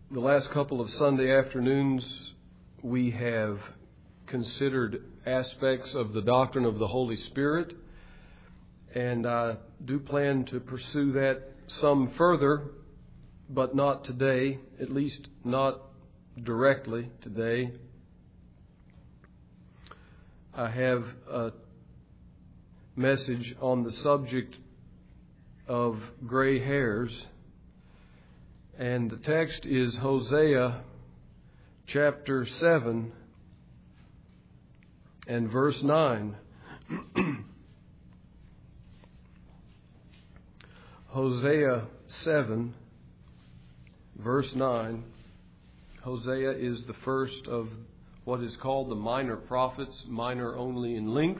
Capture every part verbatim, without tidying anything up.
The last couple of Sunday afternoons, we have considered aspects of the doctrine of the Holy Spirit, and I do plan to pursue that some further, but not today, at least not directly today. I have a message on the subject of gray hairs. And the text is Hosea chapter seven and verse nine. Hosea seven, verse nine. Hosea is the first of what is called the minor prophets, minor only in length.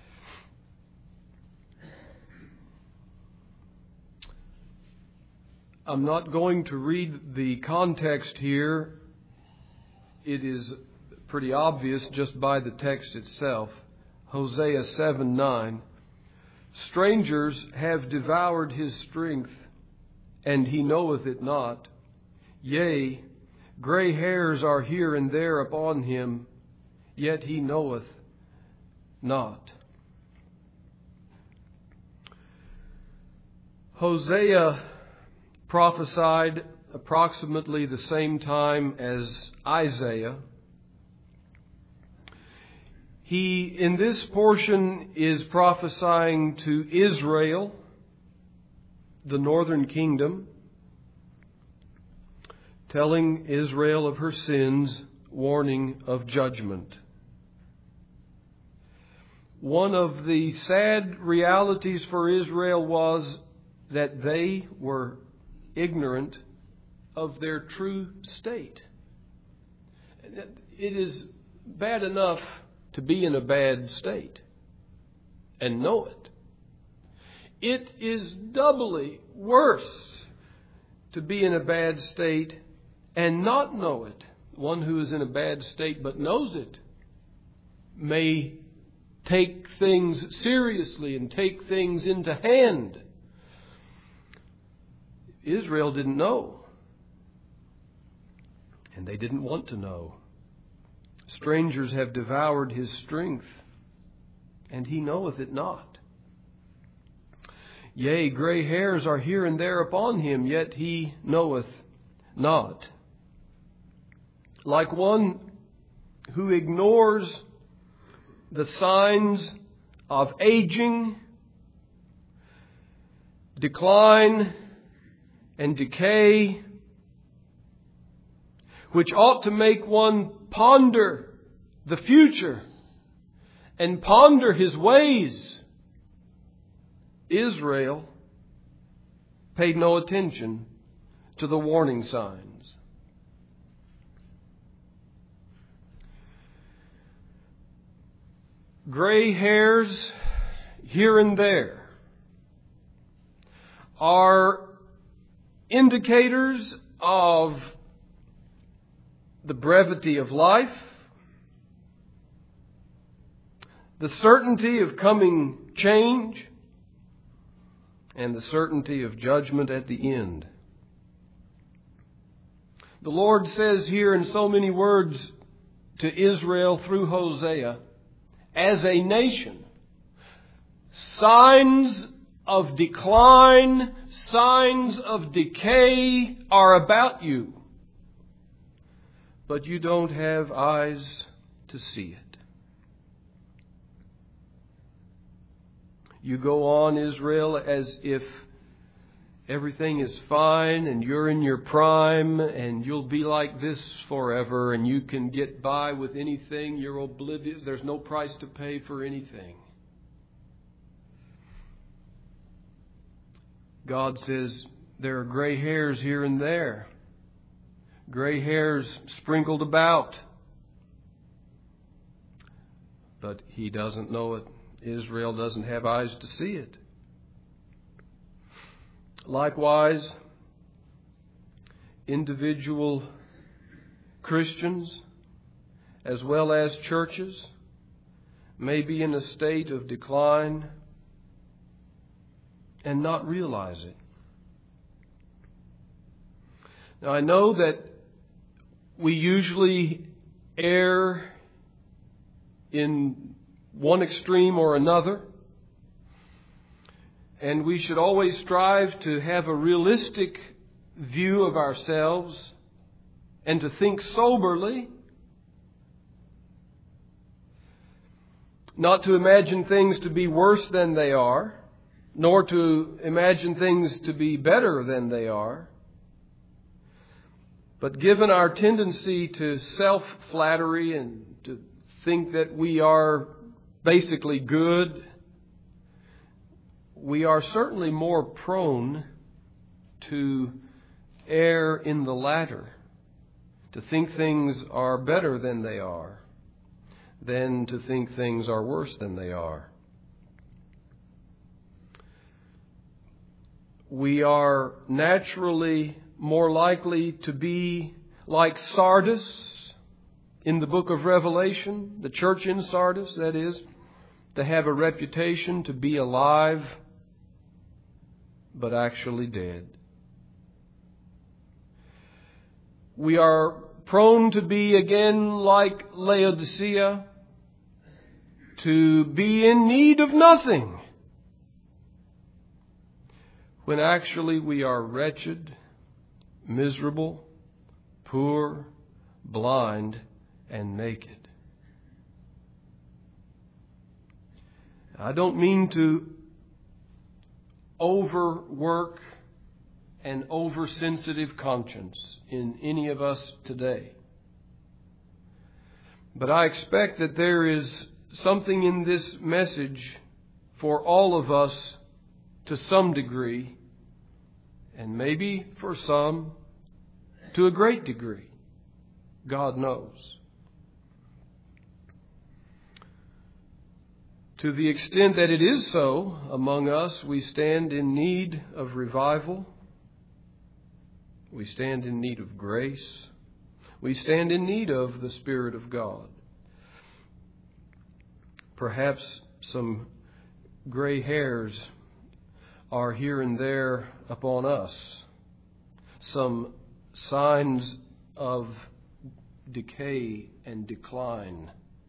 I'm not going to read the context here. It is pretty obvious just by the text itself. Hosea seven nine. Strangers have devoured his strength, and he knoweth it not. Yea, gray hairs are here and there upon him, yet he knoweth not. Hosea prophesied approximately the same time as Isaiah. He, in this portion, is prophesying to Israel, the northern kingdom, telling Israel of her sins, warning of judgment. One of the sad realities for Israel was that they were ignorant of their true state. It is bad enough to be in a bad state and know it. It is doubly worse to be in a bad state and not know it. One who is in a bad state but knows it may take things seriously and take things into hand. Israel didn't know, and they didn't want to know. Strangers have devoured his strength, and he knoweth it not. Yea, gray hairs are here and there upon him, yet he knoweth not. Like one who ignores the signs of aging, decline, and decay, which ought to make one ponder the future and ponder his ways. Israel paid no attention to the warning signs. Gray hairs here and there are indicators of the brevity of life, the certainty of coming change, and the certainty of judgment at the end. The Lord says here in so many words to Israel through Hosea, as a nation, signs of decline, signs of decay are about you, but you don't have eyes to see it. You go on, Israel, as if everything is fine and you're in your prime and you'll be like this forever and you can get by with anything. You're oblivious. There's no price to pay for anything. God says there are gray hairs here and there. Gray hairs sprinkled about. But he doesn't know it. Israel doesn't have eyes to see it. Likewise, individual Christians as well as churches may be in a state of decline and not realize it. Now, I know that we usually err in one extreme or another. And we should always strive to have a realistic view of ourselves and to think soberly. Not to imagine things to be worse than they are, nor to imagine things to be better than they are. But given our tendency to self-flattery and to think that we are basically good, we are certainly more prone to err in the latter, to think things are better than they are, than to think things are worse than they are. We are naturally more likely to be like Sardis in the book of Revelation, the church in Sardis, that is, to have a reputation to be alive, but actually dead. We are prone to be again like Laodicea, to be in need of nothing, when actually we are wretched, miserable, poor, blind, and naked. I don't mean to overwork an oversensitive conscience in any of us today. But I expect that there is something in this message for all of us to some degree, and maybe for some to a great degree. God knows. To the extent that it is so among us, we stand in need of revival. We stand in need of grace. We stand in need of the Spirit of God. Perhaps some gray hairs are here and there upon us. Some signs of decay and decline.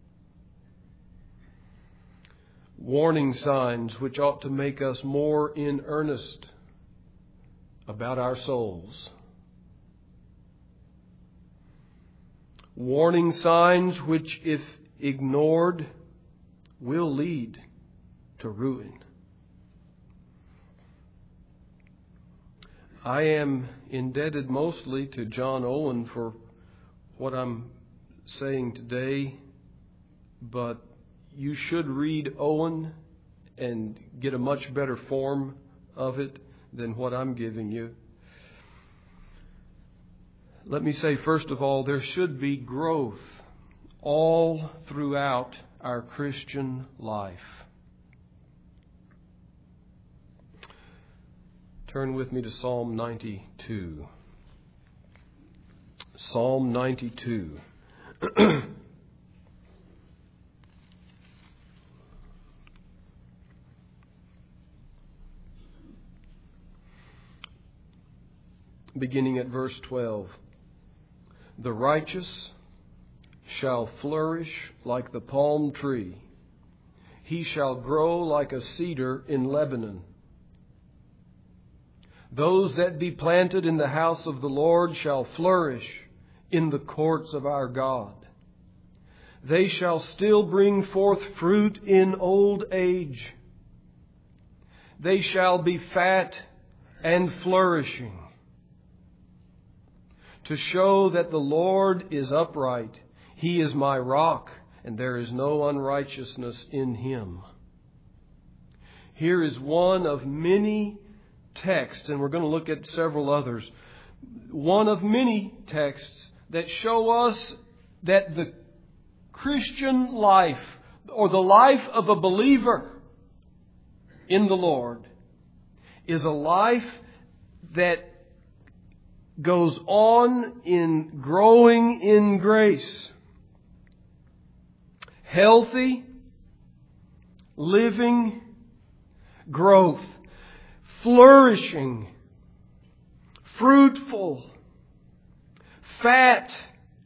Warning signs which ought to make us more in earnest about our souls. Warning signs which, if ignored, will lead to ruin. I am indebted mostly to John Owen for what I'm saying today, but you should read Owen and get a much better form of it than what I'm giving you. Let me say, first of all, there should be growth all throughout our Christian life. Turn with me to Psalm ninety-two. Psalm ninety-two. Beginning at verse twelve. The righteous shall flourish like the palm tree. He shall grow like a cedar in Lebanon. Those that be planted in the house of the Lord shall flourish in the courts of our God. They shall still bring forth fruit in old age. They shall be fat and flourishing, to show that the Lord is upright. He is my rock, and there is no unrighteousness in Him. Here is one of many texts, and we're going to look at several others. One of many texts that show us that the Christian life, or the life of a believer in the Lord, is a life that goes on in growing in grace. Healthy, living growth. Flourishing, fruitful, fat,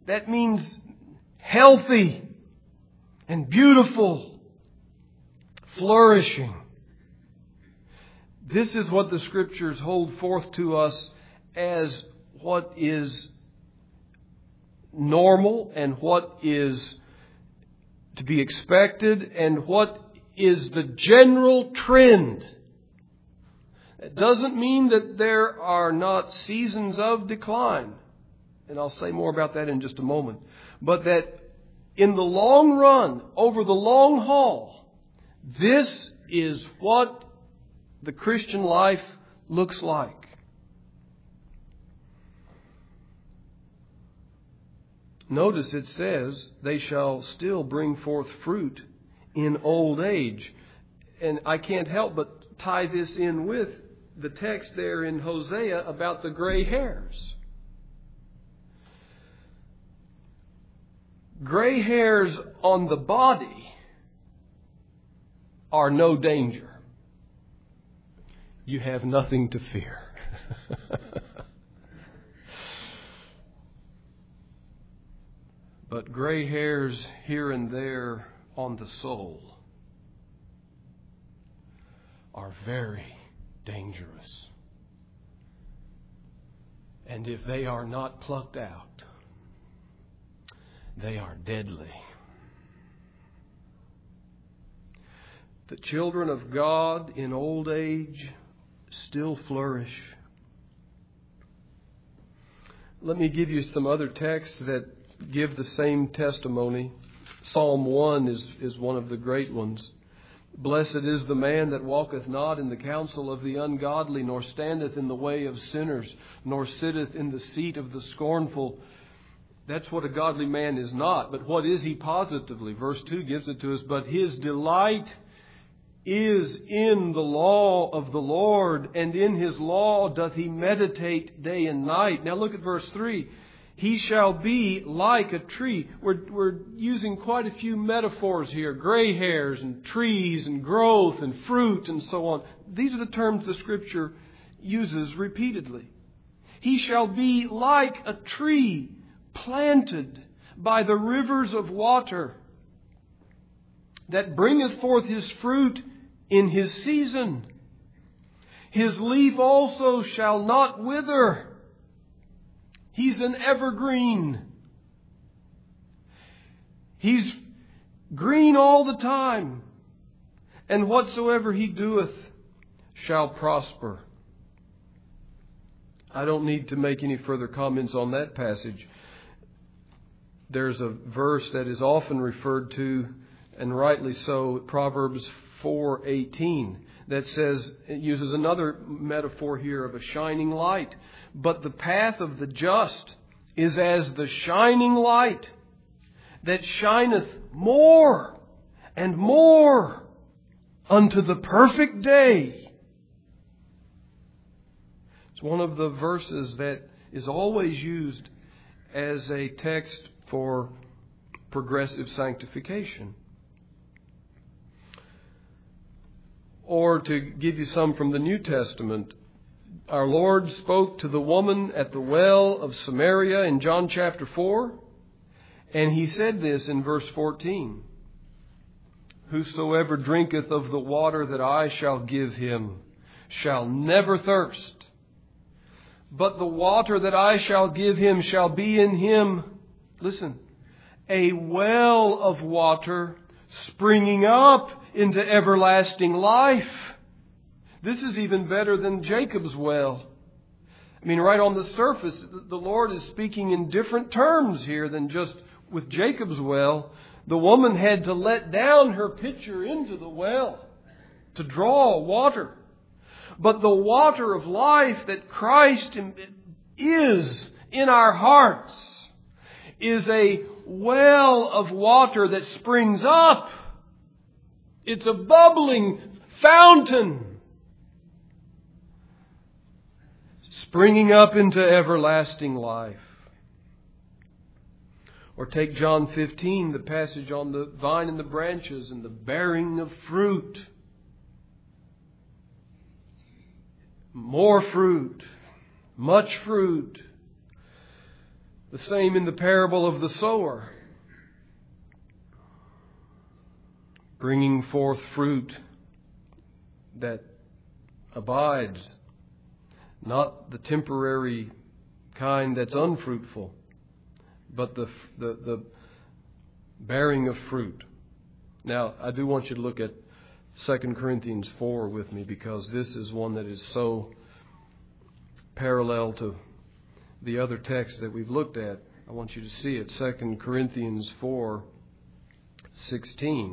that means healthy and beautiful, flourishing. This is what the Scriptures hold forth to us as what is normal and what is to be expected and what is the general trend. It doesn't mean that there are not seasons of decline. And I'll say more about that in just a moment. But that in the long run, over the long haul, this is what the Christian life looks like. Notice it says, they shall still bring forth fruit in old age. And I can't help but tie this in with the text there in Hosea about the gray hairs. Gray hairs on the body are no danger. You have nothing to fear. But gray hairs here and there on the soul are very dangerous. And if they are not plucked out, they are deadly. The children of God in old age still flourish. Let me give you some other texts that give the same testimony. Psalm one is, is one of the great ones. Blessed is the man that walketh not in the counsel of the ungodly, nor standeth in the way of sinners, nor sitteth in the seat of the scornful. That's what a godly man is not. But what is he positively? Verse two gives it to us. But his delight is in the law of the Lord, and in his law doth he meditate day and night. Now look at verse three. He shall be like a tree. We're, we're using quite a few metaphors here. Gray hairs and trees and growth and fruit and so on. These are the terms the Scripture uses repeatedly. He shall be like a tree planted by the rivers of water, that bringeth forth his fruit in his season. His leaf also shall not wither. He's an evergreen. He's green all the time. And whatsoever he doeth shall prosper. I don't need to make any further comments on that passage. There's a verse that is often referred to, and rightly so, Proverbs four eighteen, that says, it uses another metaphor here of a shining light. But the path of the just is as the shining light that shineth more and more unto the perfect day. It's one of the verses that is always used as a text for progressive sanctification. Or to give you some from the New Testament, our Lord spoke to the woman at the well of Samaria in John chapter four. And he said this in verse fourteen. Whosoever drinketh of the water that I shall give him shall never thirst. But the water that I shall give him shall be in him, listen, a well of water springing up into everlasting life. This is even better than Jacob's well. I mean, right on the surface, the Lord is speaking in different terms here than just with Jacob's well. The woman had to let down her pitcher into the well to draw water. But the water of life that Christ is in our hearts is a well of water that springs up. It's a bubbling fountain, springing up into everlasting life. Or take John fifteen, the passage on the vine and the branches and the bearing of fruit. More fruit, much fruit. The same in the parable of the sower. Bringing forth fruit that abides, not the temporary kind that's unfruitful, but the, the, the bearing of fruit. Now, I do want you to look at Second Corinthians four with me, because this is one that is so parallel to the other text that we've looked at. I want you to see it. Second Corinthians four sixteen.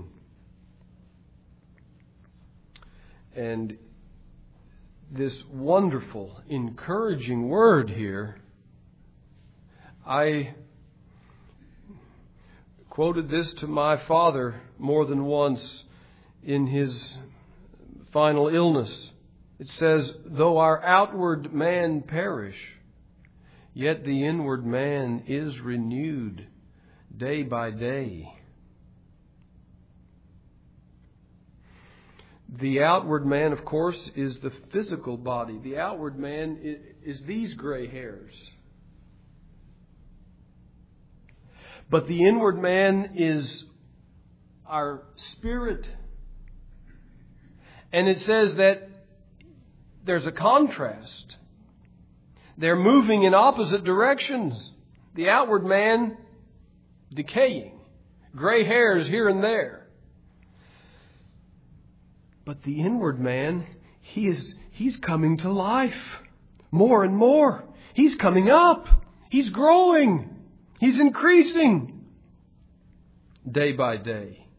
And this wonderful, encouraging word here, I quoted this to my father more than once in his final illness. It says, though our outward man perish, yet the inward man is renewed day by day. The outward man, of course, is the physical body. The outward man is these gray hairs. But the inward man is our spirit. And it says that there's a contrast. They're moving in opposite directions. The outward man decaying, gray hairs here and there. But the inward man, he is he's coming to life more and more. He's coming up. He's growing. He's increasing day by day.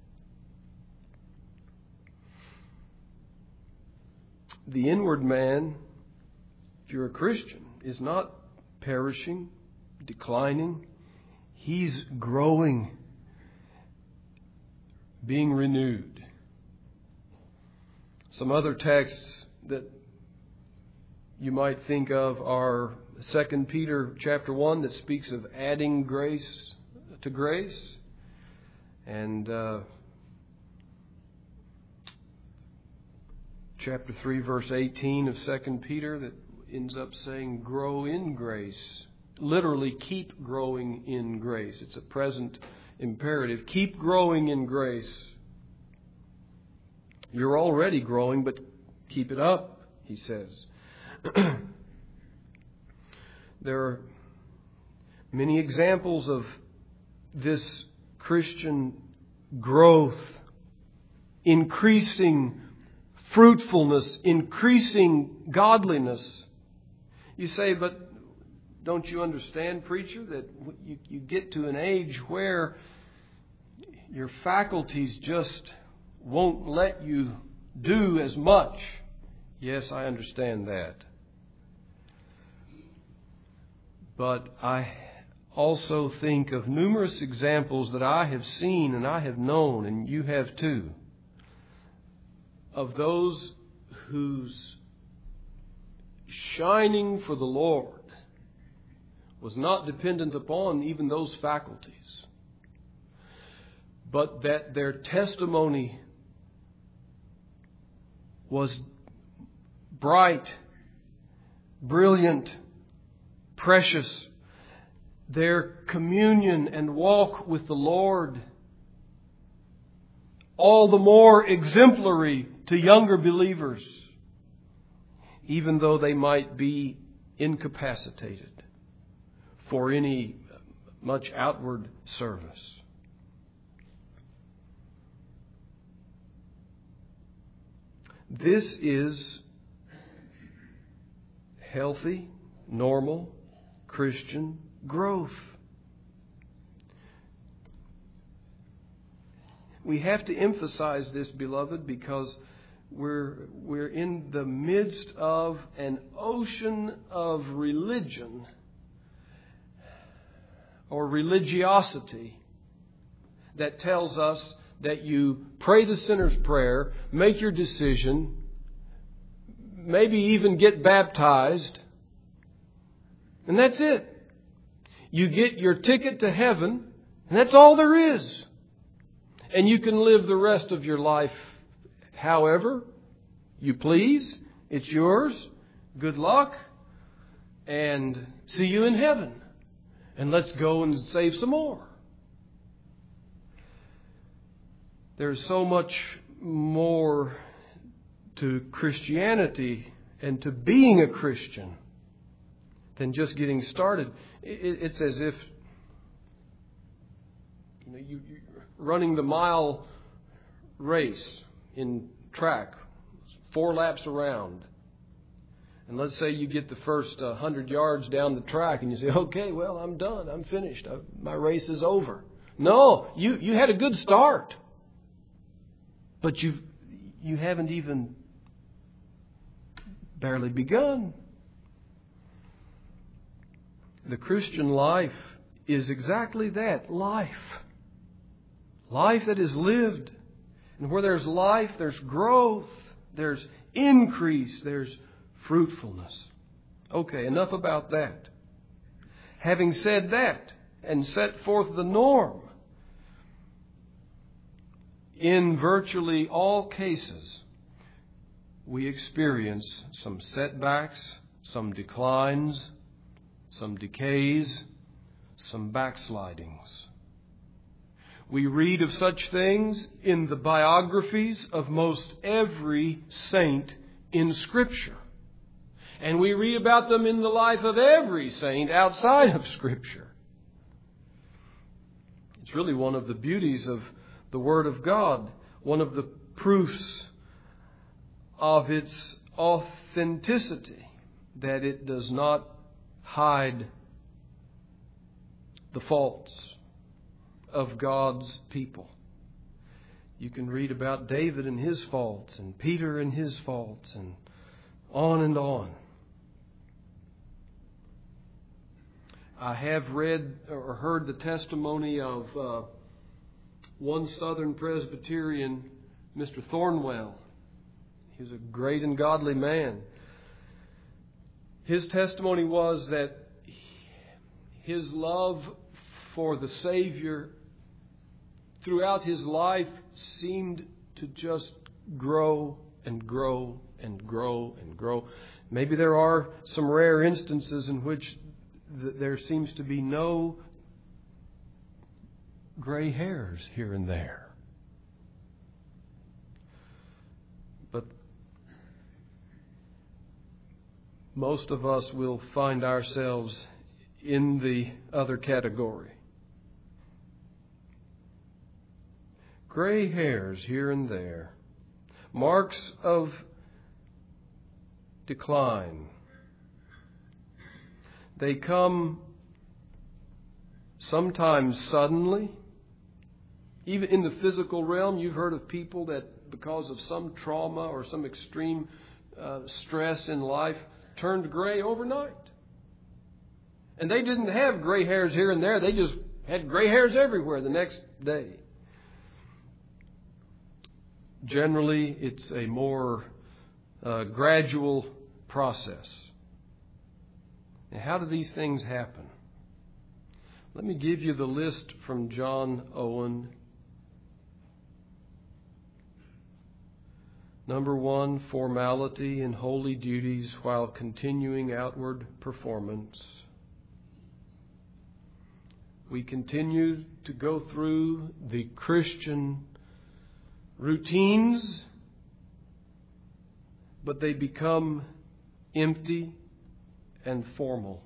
The inward man, if you're a Christian, is not perishing, declining. He's growing, being renewed. Some other texts that you might think of are Second Peter chapter one, that speaks of adding grace to grace, and uh, chapter three, verse eighteen of Second Peter, that ends up saying, grow in grace. Literally, keep growing in grace. It's a present imperative. Keep growing in grace. You're already growing, but keep it up, he says. There are many examples of this Christian growth, increasing fruitfulness, increasing godliness. You say, but don't you understand, preacher, that you, you get to an age where your faculties just won't let you do as much? Yes, I understand that. But I also think of numerous examples that I have seen and I have known, and you have too, of those whose shining for the Lord was not dependent upon even those faculties, but that their testimony was bright, brilliant, precious. Their communion and walk with the Lord all the more exemplary to younger believers, even though they might be incapacitated for any much outward service. This is healthy, normal, Christian growth. We have to emphasize this, beloved, because we're we're in the midst of an ocean of religion or religiosity that tells us that you pray the sinner's prayer, make your decision, maybe even get baptized, and that's it. You get your ticket to heaven, and that's all there is. And you can live the rest of your life however you please. It's yours. Good luck. And see you in heaven. And let's go and save some more. There's so much more to Christianity and to being a Christian than just getting started. It's as if you know, you, you running the mile race in track, four laps around. And let's say you get the first uh, hundred yards down the track and you say, okay, well, I'm done. I'm finished. I, my race is over. No, you, you had a good start. But you've, you haven't even barely begun. The Christian life is exactly that, life. Life that is lived. And where there's life, there's growth, there's increase, there's fruitfulness. Okay, enough about that. Having said that and set forth the norm, in virtually all cases, we experience some setbacks, some declines, some decays, some backslidings. We read of such things in the biographies of most every saint in Scripture. And we read about them in the life of every saint outside of Scripture. It's really one of the beauties of the Word of God, one of the proofs of its authenticity, that it does not hide the faults of God's people. You can read about David and his faults, and Peter and his faults, and on and on. I have read or heard the testimony of uh, one Southern Presbyterian, Mister Thornwell. He was a great and godly man. His testimony was that his love for the Savior throughout his life seemed to just grow and grow and grow and grow. Maybe there are some rare instances in which th- there seems to be no gray hairs here and there. But most of us will find ourselves in the other category. Gray hairs here and there. Marks of decline. They come sometimes suddenly. Even in the physical realm, you've heard of people that because of some trauma or some extreme uh, stress in life turned gray overnight. And they didn't have gray hairs here and there. They just had gray hairs everywhere the next day. Generally, it's a more uh, gradual process. Now, how do these things happen? Let me give you the list from John Owen. Number one, formality and holy duties while continuing outward performance. We continue to go through the Christian routines, but they become empty and formal.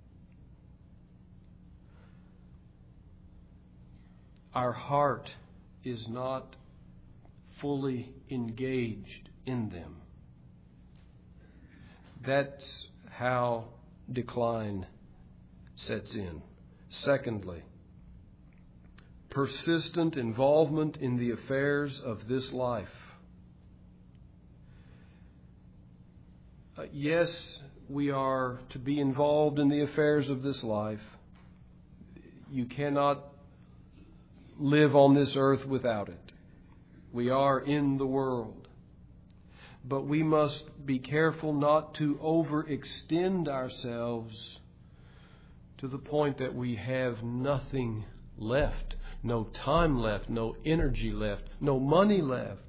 Our heart is not fully engaged in them. That's how decline sets in. Secondly, persistent involvement in the affairs of this life. Uh, yes, we are to be involved in the affairs of this life. You cannot live on this earth without it. We are in the world. But we must be careful not to overextend ourselves to the point that we have nothing left, no time left, no energy left, no money left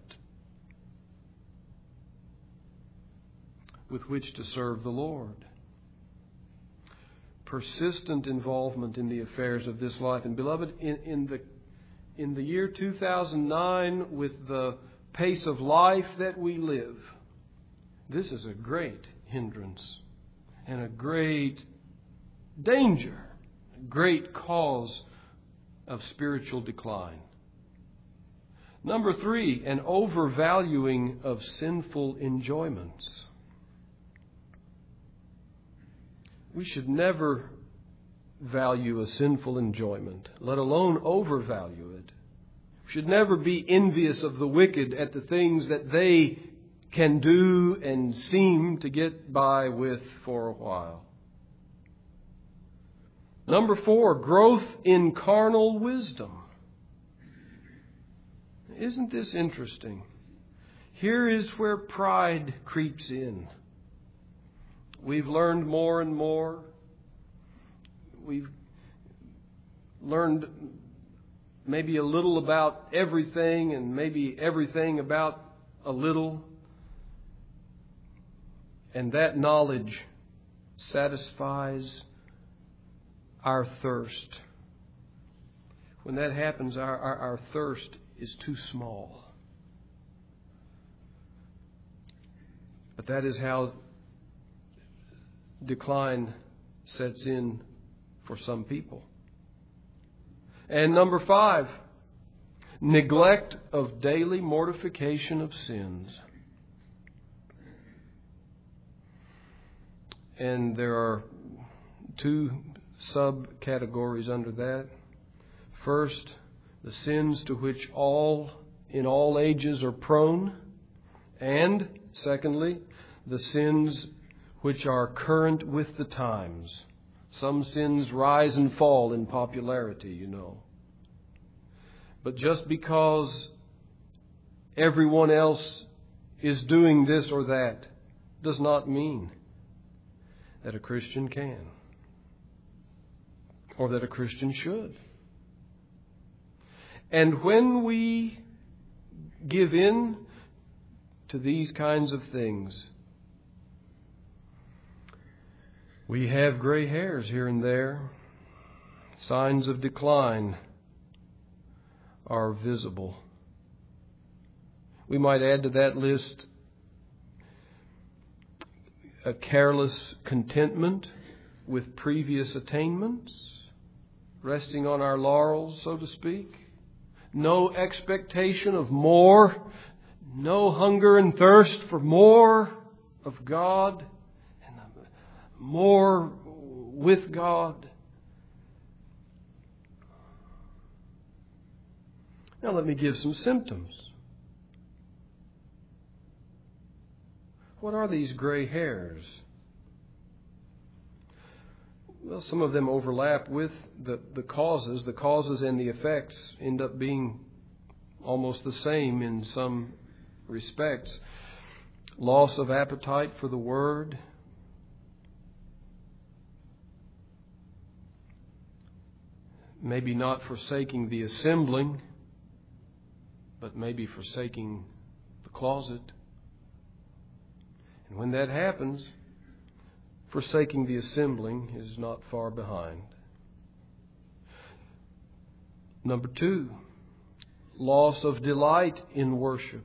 with which to serve the Lord. persistent involvement in the affairs of this life. And beloved, in, in the in the year two thousand nine, with the pace of life that we live, this is a great hindrance and a great danger, a great cause of spiritual decline. Number three, an overvaluing of sinful enjoyments. We should never value a sinful enjoyment, let alone overvalue it. We should never be envious of the wicked at the things that they can do and seem to get by with for a while. Number four, growth in carnal wisdom. Isn't this interesting? Here is where pride creeps in. We've learned more and more. We've learned maybe a little about everything and maybe everything about a little. And that knowledge satisfies our thirst. When that happens, our, our, our thirst is too small. But that is how decline sets in for some people. And number five, neglect of daily mortification of sins. And there are two subcategories under that. First, the sins to which all in all ages are prone. And secondly, the sins which are current with the times. Some sins rise and fall in popularity, you know. But just because everyone else is doing this or that does not mean that a Christian can, or that a Christian should. And when we give in to these kinds of things, we have gray hairs here and there. Signs of decline are visible. We might add to that list a careless contentment with previous attainments, resting on our laurels, so to speak. No expectation of more, no hunger and thirst for more of God, and more with God. Now let me give some symptoms. What are these gray hairs? Well, some of them overlap with the, the causes. The causes and the effects end up being almost the same in some respects. Loss of appetite for the Word. Maybe not forsaking the assembling, but maybe forsaking the closet. And when that happens, forsaking the assembling is not far behind. Number two, loss of delight in worship.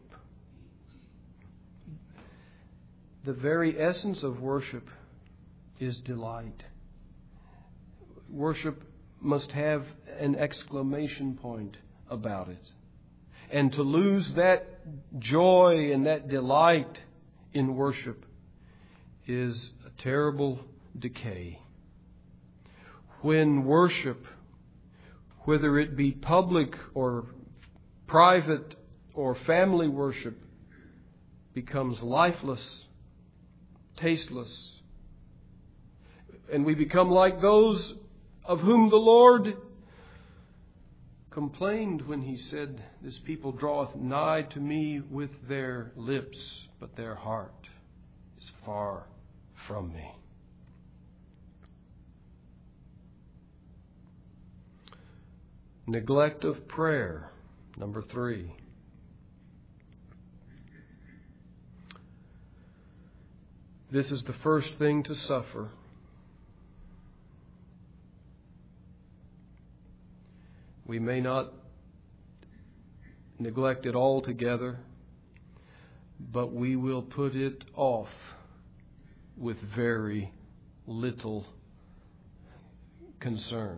The very essence of worship is delight. Worship must have an exclamation point about it. And to lose that joy and that delight in worship is a terrible decay. When worship, whether it be public or private or family worship, becomes lifeless, tasteless, and we become like those of whom the Lord complained when He said, "This people draweth nigh to me with their lips, but their heart is far from me." Neglect of prayer, number three. This is the first thing to suffer. We may not neglect it altogether, but we will put it off with very little concern.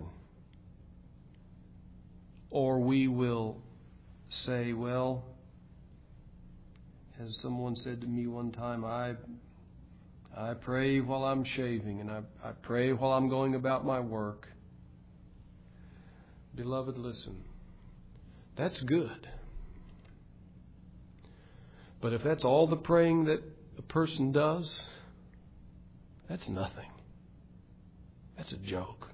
Or we will say, well, as someone said to me one time, I I pray while I'm shaving, and I, I pray while I'm going about my work. Beloved, listen, that's good. But if that's all the praying that a person does, that's nothing. That's a joke.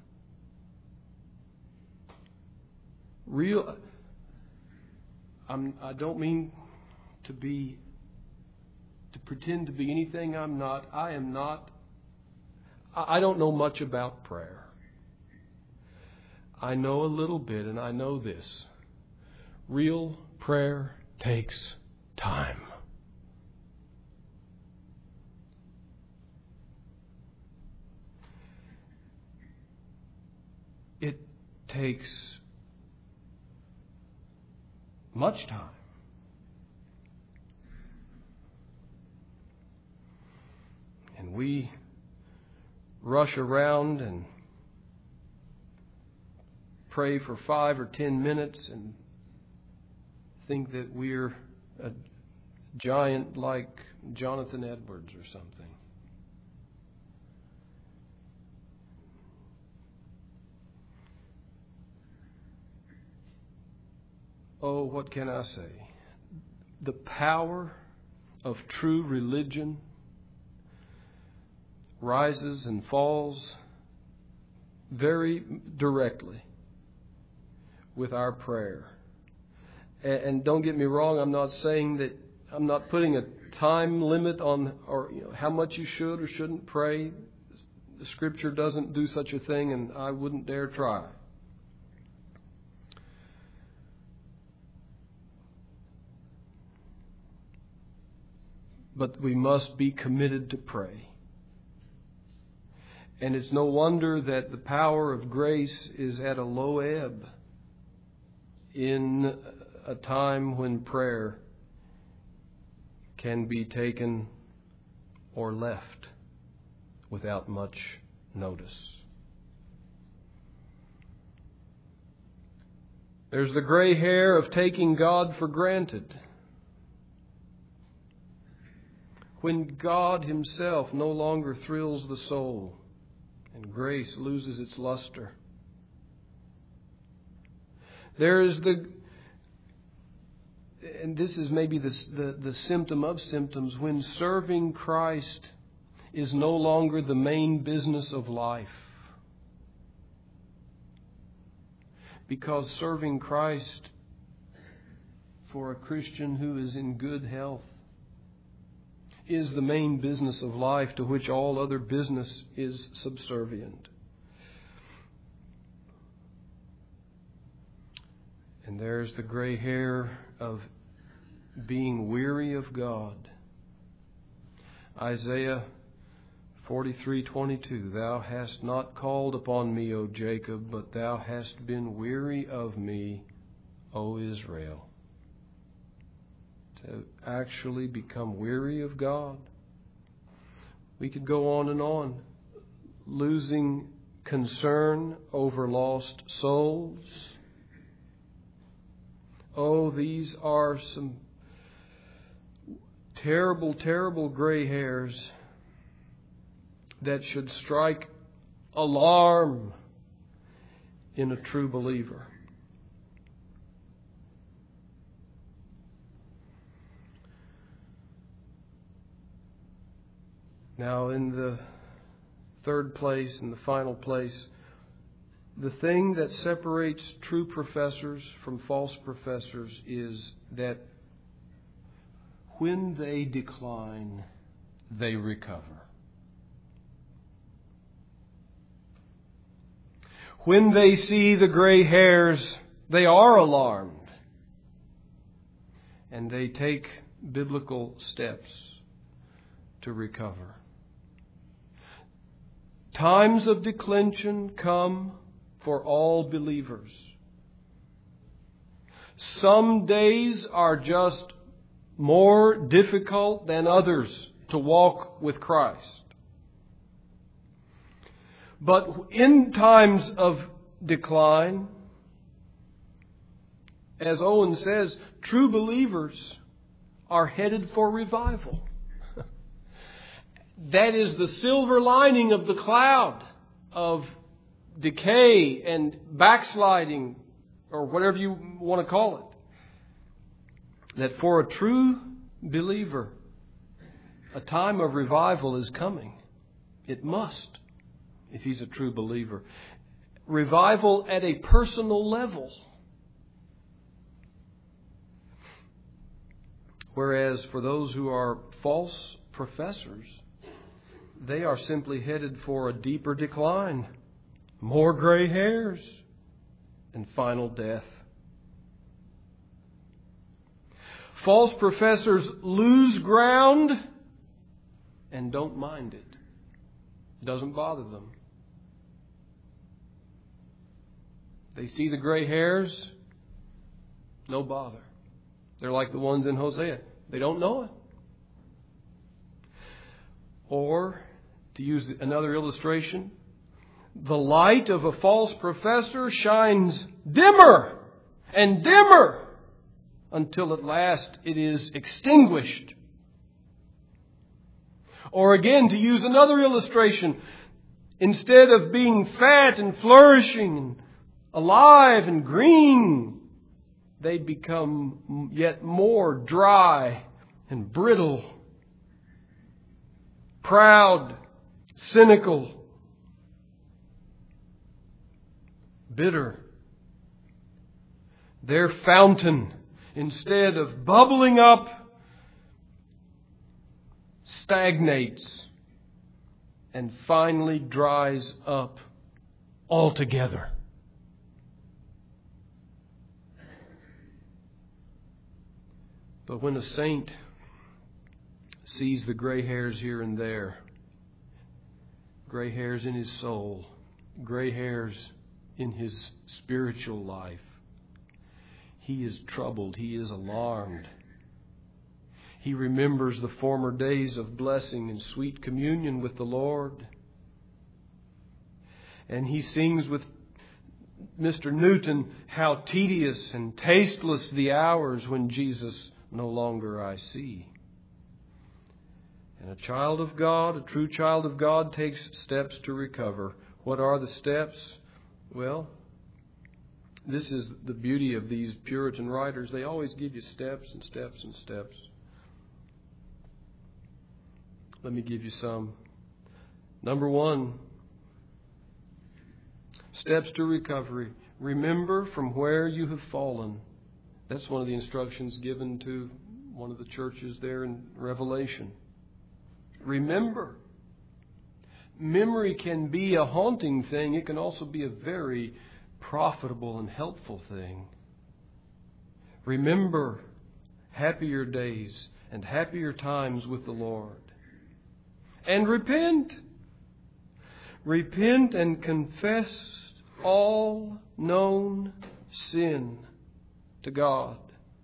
Real, I'm, I don't mean to be, to pretend to be anything I'm not. I am not, I don't know much about prayer. I know a little bit, and I know this. Real prayer takes time. It takes much time. And we rush around and pray for five or ten minutes and think that we're a giant like Jonathan Edwards or something. Oh, what can I say? The power of true religion rises and falls very directly with our prayer. And don't get me wrong, I'm not saying that, I'm not putting a time limit on or you know, how much you should or shouldn't pray. The Scripture doesn't do such a thing, and I wouldn't dare try. But we must be committed to pray. And it's no wonder that the power of grace is at a low ebb in a time when prayer can be taken or left without much notice. There's the gray hair of taking God for granted, when God Himself no longer thrills the soul and grace loses its luster. There is the, and this is maybe the, the, the symptom of symptoms, when serving Christ is no longer the main business of life. Because serving Christ for a Christian who is in good health is the main business of life, to which all other business is subservient. And there's the gray hair of being weary of God. Isaiah forty-three twenty-two, Thou hast not called upon me, O Jacob, but thou hast been weary of me, O Israel. To actually become weary of God. We could go on and on. Losing concern over lost souls. Oh, these are some terrible, terrible gray hairs that should strike alarm in a true believer. Now, in the third place, in the final place, the thing that separates true professors from false professors is that when they decline, they recover. When they see the gray hairs, they are alarmed. And they take biblical steps to recover. Times of declension come for all believers. Some days are just more difficult than others to walk with Christ. But in times of decline, as Owen says, true believers are headed for revival. That is the silver lining of the cloud of decay and backsliding, or whatever you want to call it. That for a true believer, a time of revival is coming. It must, if he's a true believer. Revival at a personal level. Whereas for those who are false professors, they are simply headed for a deeper decline, more gray hairs, and final death. False professors lose ground and don't mind it. It doesn't bother them. They see the gray hairs, no bother. They're like the ones in Hosea. They don't know it. Or, to use another illustration, the light of a false professor shines dimmer and dimmer until at last it is extinguished. Or again, to use another illustration, instead of being fat and flourishing and alive and green, they become yet more dry and brittle, proud, cynical, bitter. Their fountain, instead of bubbling up, stagnates and finally dries up altogether. But when a saint sees the gray hairs here and there, gray hairs in his soul, gray hairs in his spiritual life, he is troubled, he is alarmed. He remembers the former days of blessing and sweet communion with the Lord. And he sings with Mister Newton, how tedious and tasteless the hours when Jesus no longer I see. And a child of God, a true child of God, takes steps to recover. What are the steps? Well, this is the beauty of these Puritan writers. They always give you steps and steps and steps. Let me give you some. Number one, steps to recovery. Remember from where you have fallen. That's one of the instructions given to one of the churches there in Revelation. Remember. Memory can be a haunting thing. It can also be a very profitable and helpful thing. Remember happier days and happier times with the Lord. And repent. Repent and confess all known sin to God.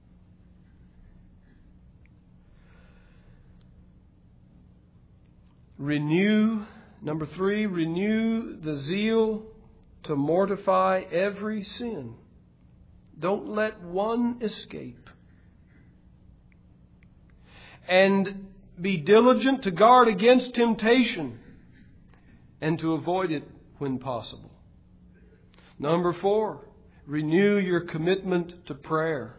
Renew, number three, renew the zeal to mortify every sin. Don't let one escape. And be diligent to guard against temptation and to avoid it when possible. Number four, renew your commitment to prayer.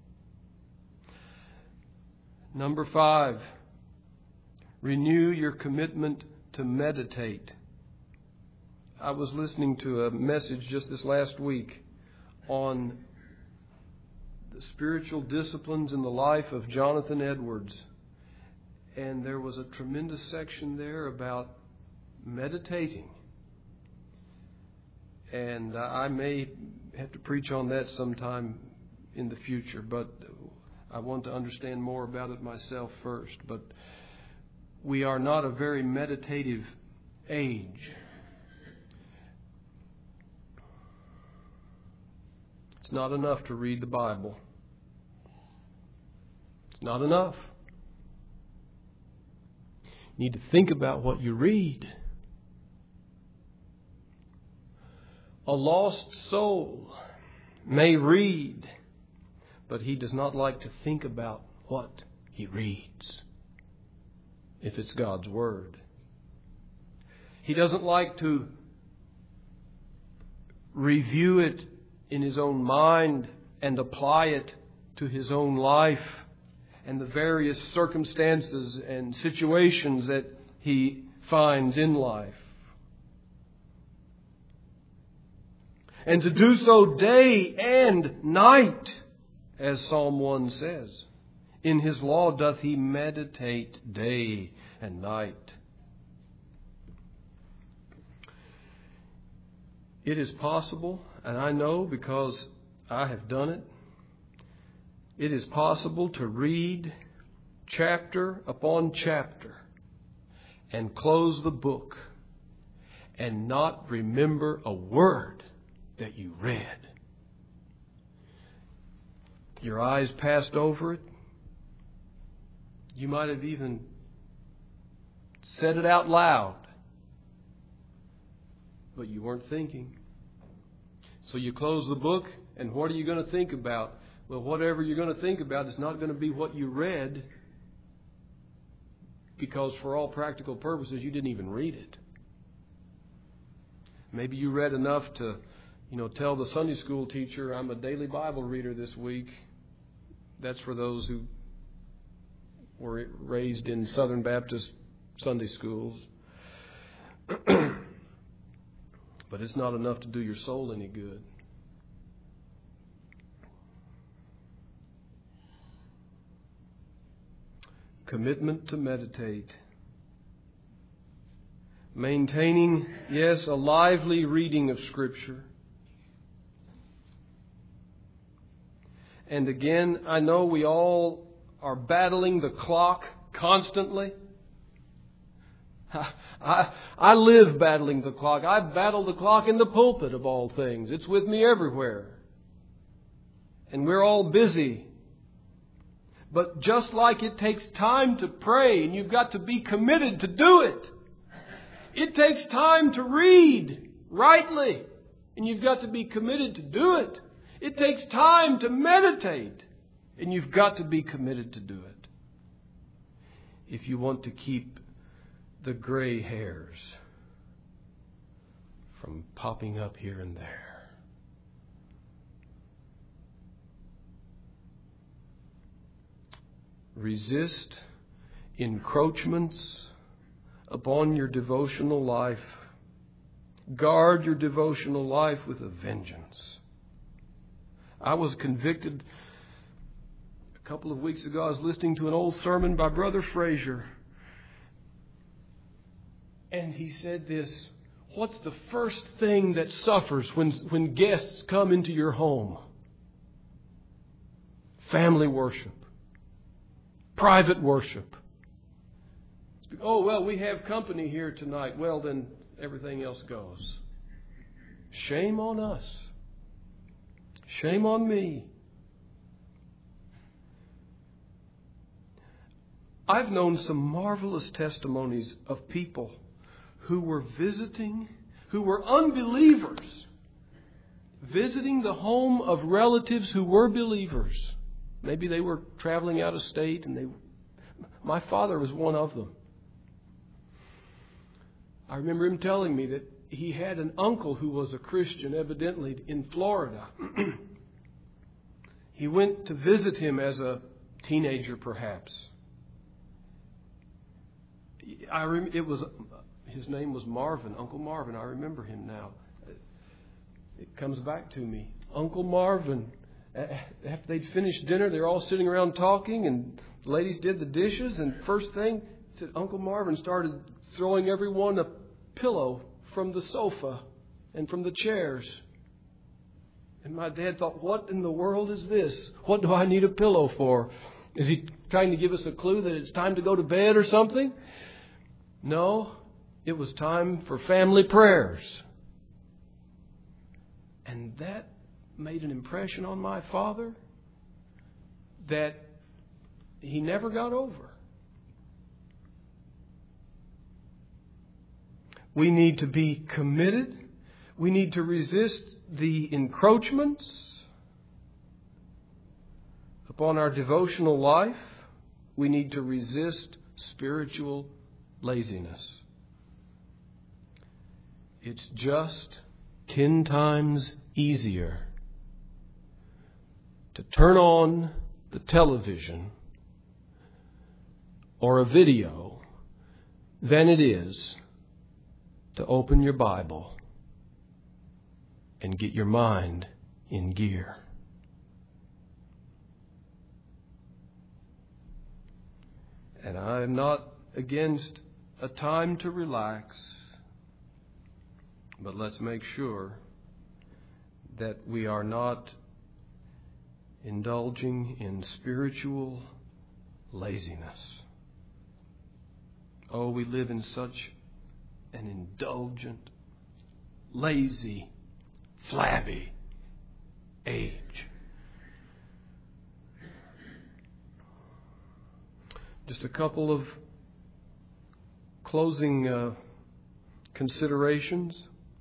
Number five, renew your commitment to meditate. I was listening to a message just this last week on the spiritual disciplines in the life of Jonathan Edwards. And there was a tremendous section there about meditating. And I may have to preach on that sometime in the future, but I want to understand more about it myself first. But we are not a very meditative age. It's not enough to read the Bible. It's not enough. You need to think about what you read. A lost soul may read, but he does not like to think about what he reads, if it's God's Word. He doesn't like to review it in his own mind and apply it to his own life and the various circumstances and situations that he finds in life. And to do so day and night, as Psalm one says. In His law doth he meditate day and night. It is possible, and I know because I have done it, it is possible to read chapter upon chapter and close the book and not remember a word that you read. Your eyes passed over it. You might have even said it out loud, but you weren't thinking. So you close the book, and what are you going to think about? Well, whatever you're going to think about is not going to be what you read, because for all practical purposes, you didn't even read it. Maybe you read enough to, you know, tell the Sunday school teacher, I'm a daily Bible reader this week. That's for those who were raised in Southern Baptist Sunday schools. But it's not enough to do your soul any good. Commitment to meditate. Maintaining, yes, a lively reading of Scripture. And again, I know we all are battling the clock constantly. I, I, I live battling the clock. I battle the clock in the pulpit, of all things. It's with me everywhere. And we're all busy. But just like it takes time to pray, and you've got to be committed to do it, it takes time to read rightly, and you've got to be committed to do it. It takes time to meditate, and you've got to be committed to do it. If you want to keep the gray hairs from popping up here and there. Resist encroachments upon your devotional life. Guard your devotional life with a vengeance. I was convicted a couple of weeks ago. I was listening to an old sermon by Brother Frazier. And he said this, what's the first thing that suffers when, when guests come into your home? Family worship. Private worship. Oh, well, we have company here tonight. Well, then everything else goes. Shame on us. Shame on me. I've known some marvelous testimonies of people who were visiting, who were unbelievers, visiting the home of relatives who were believers. Maybe they were traveling out of state, and they. My father was one of them. I remember him telling me that he had an uncle who was a Christian, evidently in Florida. He went to visit him as a teenager, perhaps. I rem- it was his name was Marvin, Uncle Marvin. I remember him now. It comes back to me. Uncle Marvin. After they'd finished dinner, they're all sitting around talking, and the ladies did the dishes. And first thing, said Uncle Marvin started throwing everyone a pillow from the sofa and from the chairs. And my dad thought, what in the world is this? What do I need a pillow for? Is he trying to give us a clue that it's time to go to bed or something? No, it was time for family prayers. And that made an impression on my father that he never got over. We need to be committed. We need to resist the encroachments upon our devotional life. We need to resist spiritual laziness. It's just ten times easier to turn on the television or a video than it is to open your Bible and get your mind in gear. And I am not against a time to relax, but let's make sure that we are not indulging in spiritual laziness. Oh, we live in such an indulgent, lazy, flabby age. Just a couple of closing uh, considerations.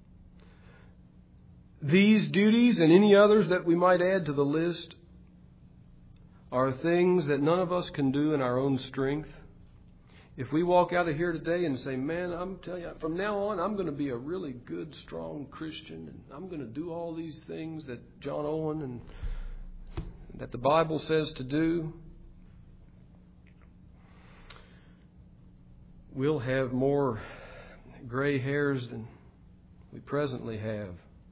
These duties and any others that we might add to the list are things that none of us can do in our own strength. If we walk out of here today and say, man, I'm telling you, from now on, I'm going to be a really good, strong Christian, and I'm going to do all these things that John Owen and that the Bible says to do, we'll have more gray hairs than we presently have.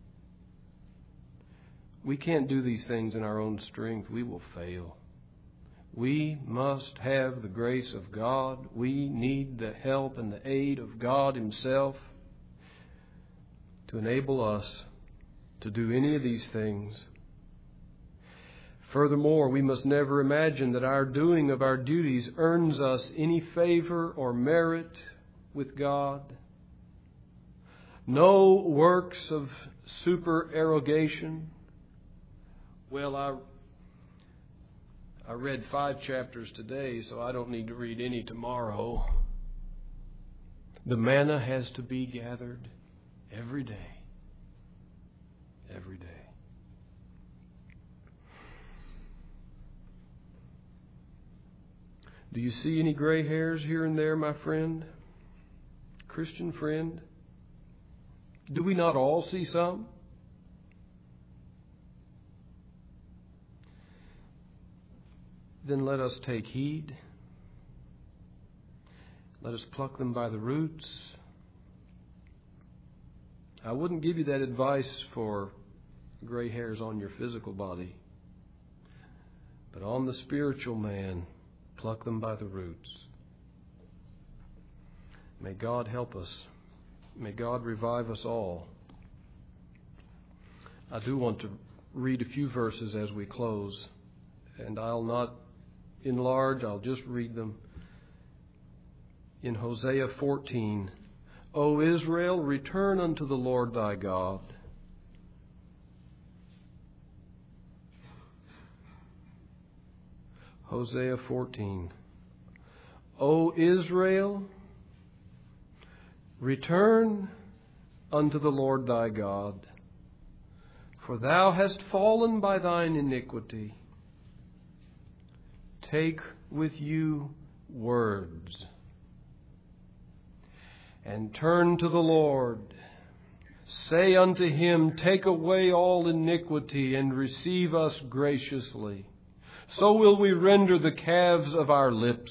We can't do these things in our own strength. We will fail. We must have the grace of God. We need the help and the aid of God Himself to enable us to do any of these things. Furthermore, we must never imagine that our doing of our duties earns us any favor or merit with God. No works of supererogation. Well, I I read five chapters today, so I don't need to read any tomorrow. The manna has to be gathered every day. Every day. Do you see any gray hairs here and there, my friend? Christian friend? Do we not all see some? Then let us take heed. Let us pluck them by the roots. I wouldn't give you that advice for gray hairs on your physical body. But on the spiritual man, pluck them by the roots. May God help us. May God revive us all. I do want to read a few verses as we close, and I'll not enlarge, I'll just read them. In Hosea fourteen, O Israel, return unto the Lord thy God. Hosea fourteen. O Israel, return unto the Lord thy God, for thou hast fallen by thine iniquity. Take with you words, and turn to the Lord. Say unto Him, take away all iniquity, and receive us graciously. So will we render the calves of our lips.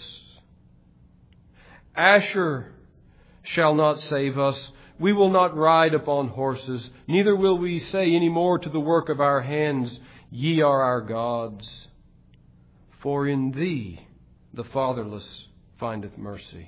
Asher shall not save us. We will not ride upon horses, neither will we say any more to the work of our hands, Ye are our gods. For in Thee the fatherless findeth mercy.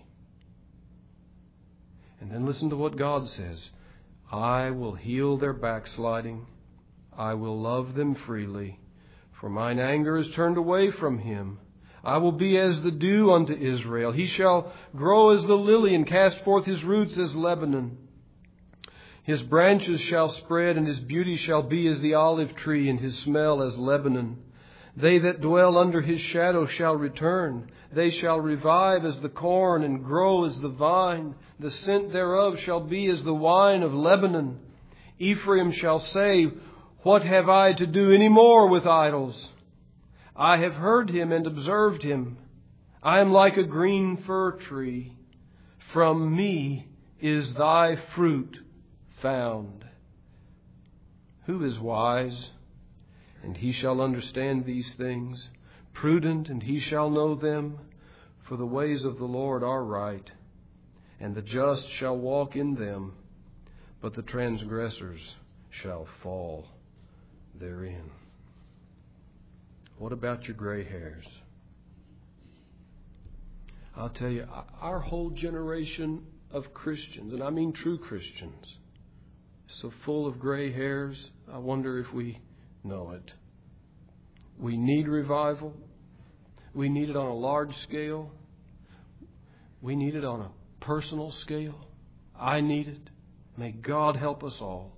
And then listen to what God says. I will heal their backsliding. I will love them freely. For mine anger is turned away from him. I will be as the dew unto Israel. He shall grow as the lily and cast forth his roots as Lebanon. His branches shall spread, and his beauty shall be as the olive tree, and his smell as Lebanon. They that dwell under His shadow shall return. They shall revive as the corn and grow as the vine. The scent thereof shall be as the wine of Lebanon. Ephraim shall say, What have I to do any more with idols? I have heard him and observed him. I am like a green fir tree. From me is thy fruit found. Who is wise? And he shall understand these things. Prudent, and he shall know them. For the ways of the Lord are right, and the just shall walk in them, but the transgressors shall fall therein. What about your gray hairs? I'll tell you, our whole generation of Christians, and I mean true Christians, is so full of gray hairs, I wonder if we know it. We need revival. We need it on a large scale. We need it on a personal scale. I need it. May God help us all.